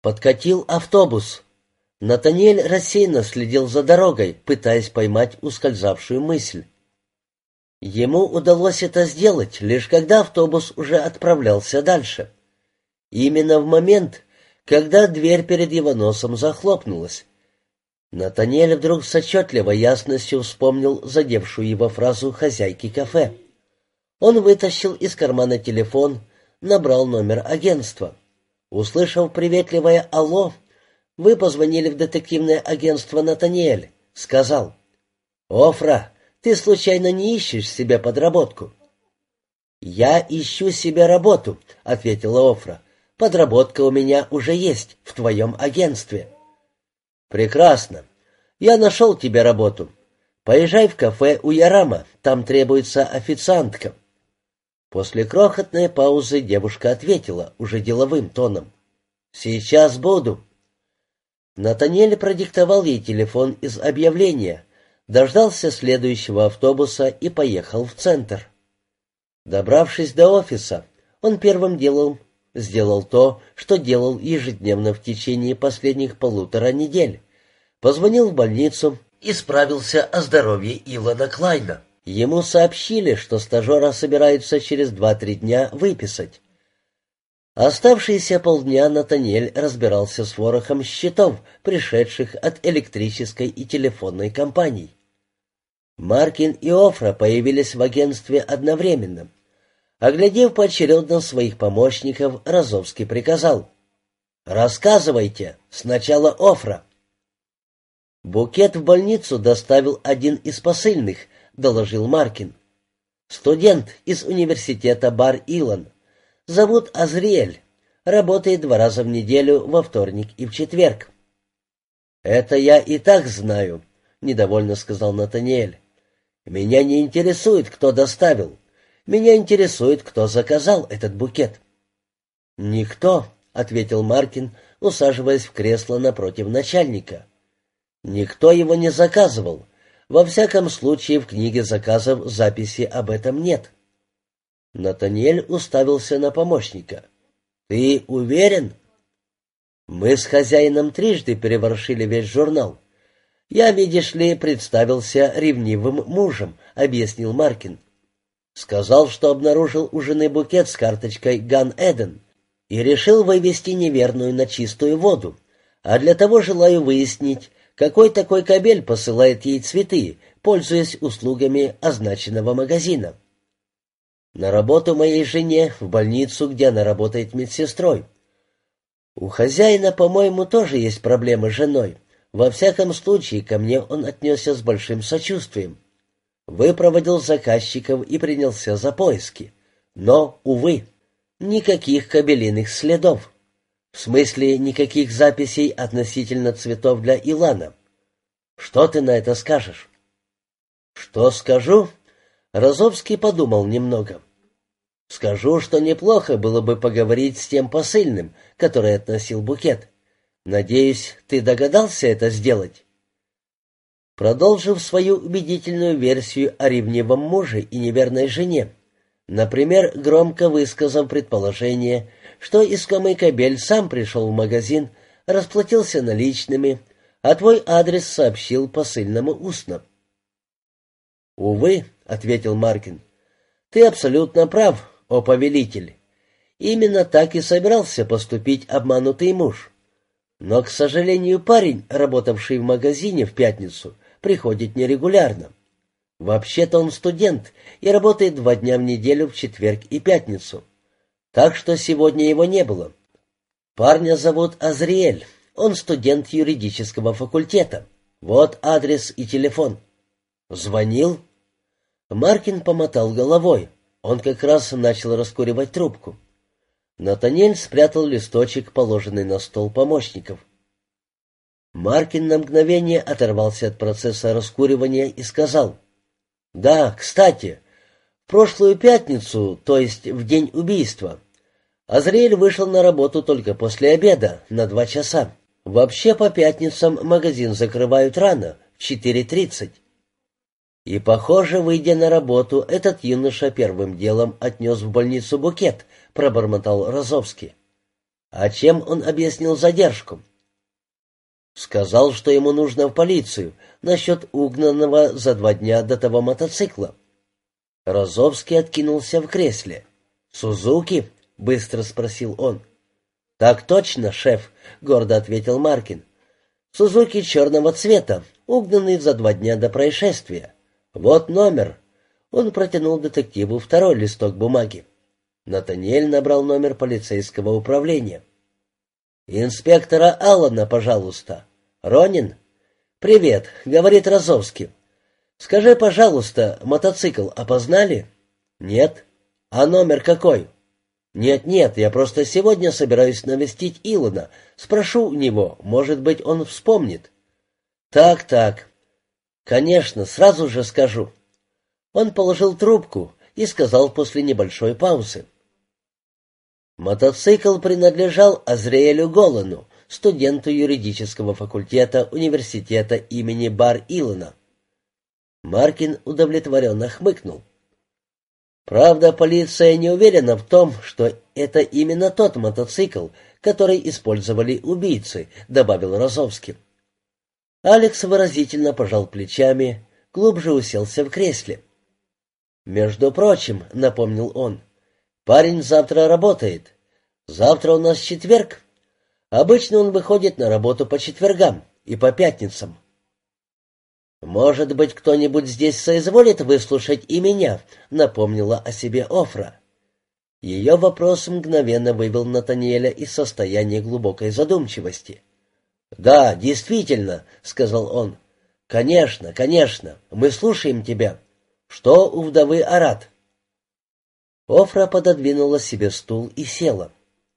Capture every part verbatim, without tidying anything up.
Подкатил автобус. Натаниэль рассеянно следил за дорогой, пытаясь поймать ускользавшую мысль. Ему удалось это сделать, лишь когда автобус уже отправлялся дальше. Именно в момент, когда дверь перед его носом захлопнулась. Натаниэль вдруг с отчетливой ясностью вспомнил задевшую его фразу хозяйки кафе. Он вытащил из кармана телефон, набрал номер агентства. Услышав приветливое «Алло», «Вы позвонили в детективное агентство, Натаниэль», — сказал. «Офра, ты случайно не ищешь себе подработку?» «Я ищу себе работу», — ответила Офра. «Подработка у меня уже есть в твоем агентстве». «Прекрасно. Я нашел тебе работу. Поезжай в кафе у Ярама, там требуется официантка». После крохотной паузы девушка ответила уже деловым тоном. «Сейчас буду». Натаниэль продиктовал ей телефон из объявления, дождался следующего автобуса и поехал в центр. Добравшись до офиса, он первым делом сделал то, что делал ежедневно в течение последних полутора недель. Позвонил в больницу и справился о здоровье Илона Клайна. Ему сообщили, что стажера собираются через два-три дня выписать. Оставшиеся полдня Натаниэль разбирался с ворохом счетов, пришедших от электрической и телефонной компаний. Маркин и Офра появились в агентстве одновременно. Оглядев поочередно своих помощников, Розовский приказал: «Рассказывайте, сначала Офра». «Букет в больницу доставил один из посыльных», — доложил Маркин. «Студент из университета Бар-Илон. Зовут Азриэль. Работает два раза в неделю, во вторник и в четверг». «Это я и так знаю», — недовольно сказал Натаниэль. «Меня не интересует, кто доставил. Меня интересует, кто заказал этот букет». «Никто», — ответил Маркин, усаживаясь в кресло напротив начальника. «Никто его не заказывал. Во всяком случае, в книге заказов записи об этом нет». Натаниэль уставился на помощника. «Ты уверен?» «Мы с хозяином трижды переворошили весь журнал. Я, видишь ли, представился ревнивым мужем», — объяснил Маркин. «Сказал, что обнаружил у жены букет с карточкой «Ган-Эден» и решил вывести неверную на чистую воду, а для того желаю выяснить, какой такой кобель посылает ей цветы, пользуясь услугами означенного магазина. На работу моей жене, в больницу, где она работает медсестрой. У хозяина, по-моему, тоже есть проблемы с женой. Во всяком случае, ко мне он отнесся с большим сочувствием. Выпроводил заказчиков и принялся за поиски. Но, увы, никаких кобелиных следов. В смысле, никаких записей относительно цветов для Илана. Что ты на это скажешь?» «Что скажу?» Розовский подумал немного. «Скажу, что неплохо было бы поговорить с тем посыльным, который относил букет. Надеюсь, ты догадался это сделать?» Продолжив свою убедительную версию о ревнивом муже и неверной жене, например, громко высказав предположение, что искомый кобель сам пришел в магазин, расплатился наличными, а твой адрес сообщил посыльному устно. «Увы», — ответил Маркин, — «ты абсолютно прав, о повелитель. Именно так и собирался поступить обманутый муж. Но, к сожалению, парень, работавший в магазине в пятницу, приходит нерегулярно. Вообще-то он студент и работает два дня в неделю в четверг и пятницу. Так что сегодня его не было. Парня зовут Азриэль, он студент юридического факультета. Вот адрес и телефон». «Звонил?» Маркин помотал головой. Он как раз начал раскуривать трубку. Натаниэль спрятал листочек, положенный на стол помощников. Маркин на мгновение оторвался от процесса раскуривания и сказал: «Да, кстати, в прошлую пятницу, то есть в день убийства, Азриэль вышел на работу только после обеда, на два часа. Вообще по пятницам магазин закрывают рано, в четыре тридцать. И, похоже, выйдя на работу, этот юноша первым делом отнес в больницу букет», — пробормотал Розовский. А чем он объяснил задержку? Сказал, что ему нужно в полицию насчет угнанного за два дня до того мотоцикла. Розовский откинулся в кресле. «Сузуки?» — быстро спросил он. «Так точно, шеф», — гордо ответил Маркин. «Сузуки черного цвета, угнанный за два дня до происшествия. Вот номер». Он протянул детективу второй листок бумаги. Натаниэль набрал номер полицейского управления. «Инспектора Аллана, пожалуйста». «Ронин?» «Привет», — говорит Розовский. «Скажи, пожалуйста, мотоцикл опознали?» «Нет». «А номер какой?» «Нет-нет, я просто сегодня собираюсь навестить Илона. Спрошу у него, может быть, он вспомнит». «Так-так. Конечно, сразу же скажу». Он положил трубку и сказал после небольшой паузы. Мотоцикл принадлежал Азриэлю Голану, студенту юридического факультета университета имени Бар-Илона. Маркин удовлетворенно хмыкнул. «Правда, полиция не уверена в том, что это именно тот мотоцикл, который использовали убийцы», — добавил Розовский. Алекс выразительно пожал плечами, глубже уселся в кресле. «Между прочим», — напомнил он, — «парень завтра работает. Завтра у нас четверг. Обычно он выходит на работу по четвергам и по пятницам». «Может быть, кто-нибудь здесь соизволит выслушать и меня», — напомнила о себе Офра. Ее вопрос мгновенно вывел Натаниэля из состояния глубокой задумчивости. «Да, действительно», — сказал он. «Конечно, конечно, мы слушаем тебя. Что у вдовы Арат?» Офра пододвинула себе стул и села.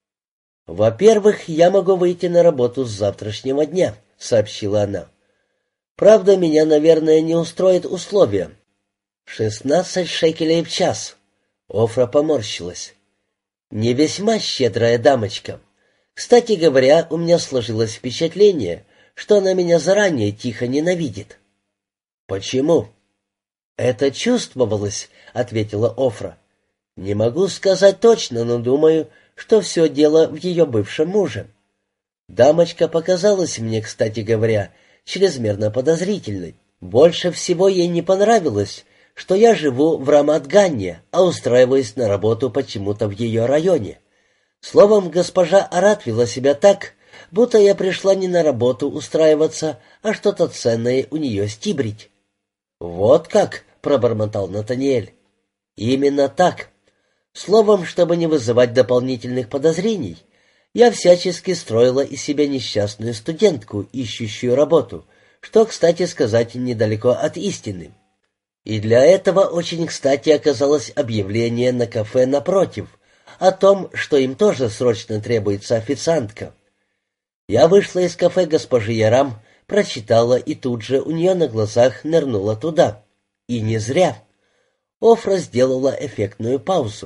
«Во-первых, я могу выйти на работу с завтрашнего дня», — сообщила она. «Правда, меня, наверное, не устроит условия. Шестнадцать шекелей в час». Офра поморщилась. «Не весьма щедрая дамочка. Кстати говоря, у меня сложилось впечатление, что она меня заранее тихо ненавидит». «Почему?» «Это чувствовалось», — ответила Офра. «Не могу сказать точно, но думаю, что все дело в ее бывшем муже. Дамочка показалась мне, кстати говоря, чрезмерно подозрительной. Больше всего ей не понравилось, что я живу в Рамат-Ганне, а устраиваюсь на работу почему-то в ее районе. Словом, госпожа Арат вела себя так, будто я пришла не на работу устраиваться, а что-то ценное у нее стибрить». «Вот как?» — пробормотал Натаниэль. «Именно так. Словом, чтобы не вызывать дополнительных подозрений, я всячески строила из себя несчастную студентку, ищущую работу, что, кстати сказать, недалеко от истины. И для этого очень кстати оказалось объявление на кафе напротив о том, что им тоже срочно требуется официантка. Я вышла из кафе госпожи Ярам, прочитала и тут же у нее на глазах нырнула туда. И не зря». Офра сделала эффектную паузу.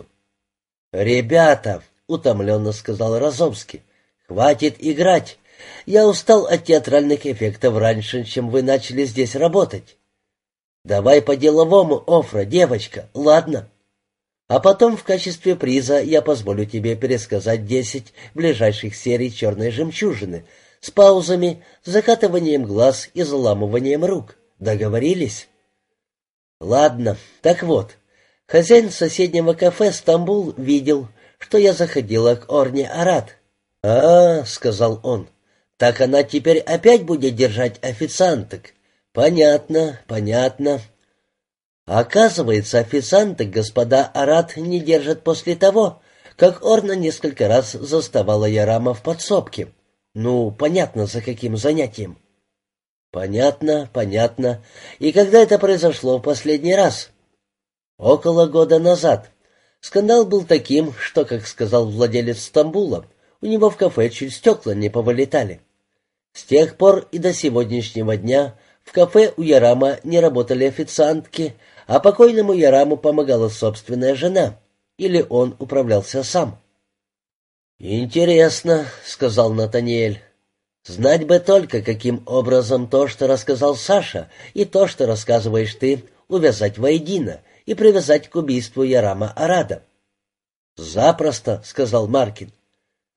«Ребята», — утомленно сказал Розовский, — «хватит играть. Я устал от театральных эффектов раньше, чем вы начали здесь работать. Давай по-деловому, Офра, девочка, ладно? А потом в качестве приза я позволю тебе пересказать десять ближайших серий «Черной жемчужины» с паузами, закатыванием глаз и заламыванием рук. Договорились?» «Ладно, так вот, хозяин соседнего кафе «Стамбул» видел, что я заходила к Орне Арат». «А, — сказал он, — так она теперь опять будет держать официанток. Понятно, понятно. Оказывается, официанток господа Арат не держат после того, как Орна несколько раз заставала Ярама в подсобке. Ну, понятно, за каким занятием». «Понятно, понятно. И когда это произошло в последний раз?» «Около года назад. Скандал был таким, что, как сказал владелец Стамбула, у него в кафе чуть стекла не повылетали. С тех пор и до сегодняшнего дня в кафе у Ярама не работали официантки, а покойному Яраму помогала собственная жена, или он управлялся сам». «Интересно», — сказал Натаниэль. «Знать бы только, каким образом то, что рассказал Саша, и то, что рассказываешь ты, увязать воедино и привязать к убийству Ярама Арада». «Запросто», — сказал Маркин.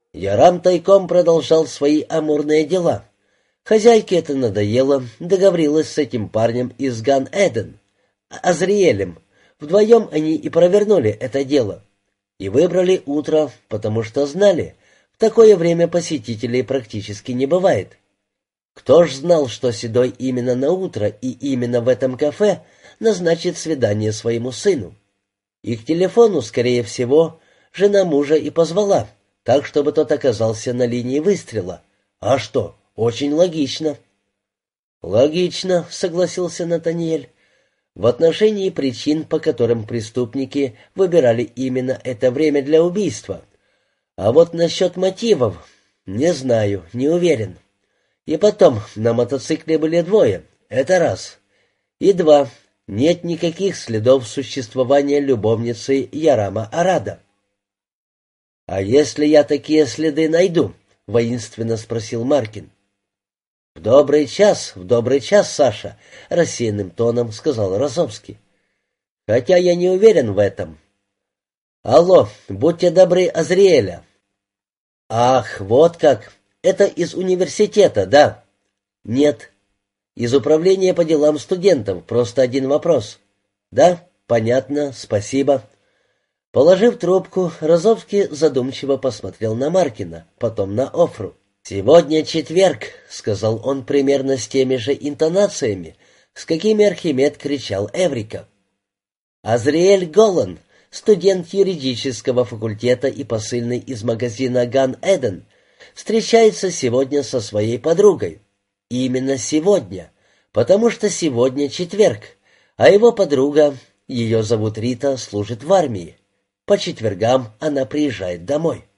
Ярам тайком продолжал свои амурные дела. Хозяйке это надоело, договорилась с этим парнем из Ган-Эден, Азриэлем. Вдвоем они и провернули это дело. И выбрали утро, потому что знали, в такое время посетителей практически не бывает. Кто ж знал, что Седой именно на утро и именно в этом кафе назначит свидание своему сыну? И к телефону, скорее всего, жена мужа и позвала, так, чтобы тот оказался на линии выстрела. А что, очень логично. «Логично», — согласился Натаниэль. «В отношении причин, по которым преступники выбирали именно это время для убийства. А вот насчет мотивов, не знаю, не уверен. И потом, на мотоцикле были двое, это раз. И два, нет никаких следов существования любовницы Ярама Арада». «А если я такие следы найду?» — воинственно спросил Маркин. «В добрый час, в добрый час, Саша», — рассеянным тоном сказал Розовский. «Хотя я не уверен в этом. Алло, будьте добры, Азриэля». «Ах, вот как! Это из университета, да?» «Нет. Из управления по делам студентов. Просто один вопрос». «Да, понятно, спасибо». Положив трубку, Розовский задумчиво посмотрел на Маркина, потом на Офру. «Сегодня четверг», — сказал он примерно с теми же интонациями, с какими Архимед кричал Эврика. «Азриэль Голан, студент юридического факультета и посыльный из магазина Ган-Эден, встречается сегодня со своей подругой. Именно сегодня, потому что сегодня четверг, а его подруга, ее зовут Рита, служит в армии. По четвергам она приезжает домой».